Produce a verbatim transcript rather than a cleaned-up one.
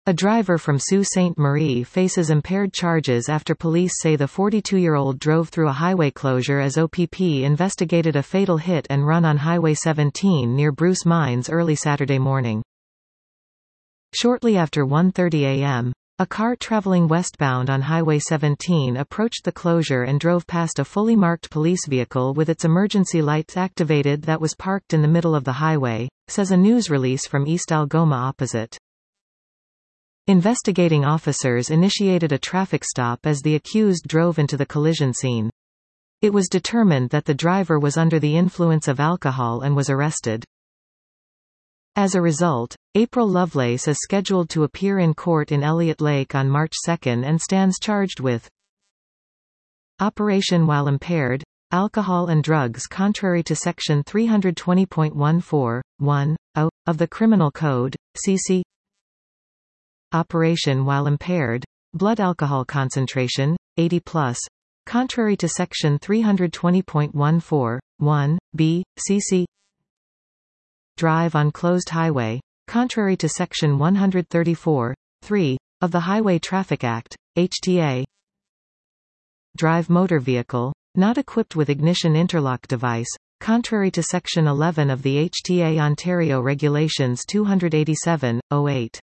A driver from Sault Ste. Marie faces impaired charges after police say the forty-two-year-old drove through a highway closure as O P P investigated a fatal hit and run on Highway seventeen near Bruce Mines early Saturday morning. Shortly after one thirty a m, a car traveling westbound on Highway seventeen approached the closure and drove past a fully marked police vehicle with its emergency lights activated that was parked in the middle of the highway, says a news release from East Algoma Opposite. Investigating officers initiated a traffic stop as the accused drove into the collision scene. It was determined that the driver was under the influence of alcohol and was arrested. As a result, April Lovelace is scheduled to appear in court in Elliott Lake on March second and stands charged with operation while impaired, alcohol and drugs contrary to Section three twenty point one four, one, oh, of the Criminal Code, C C operation while impaired, blood alcohol concentration, eighty plus, contrary to Section three twenty point one four, one, B, C C drive on closed highway, contrary to Section one thirty-four, three, of the Highway Traffic Act, H T A drive motor vehicle, not equipped with ignition interlock device, contrary to Section eleven of the H T A Ontario Regulations two eighty-seven, oh eight.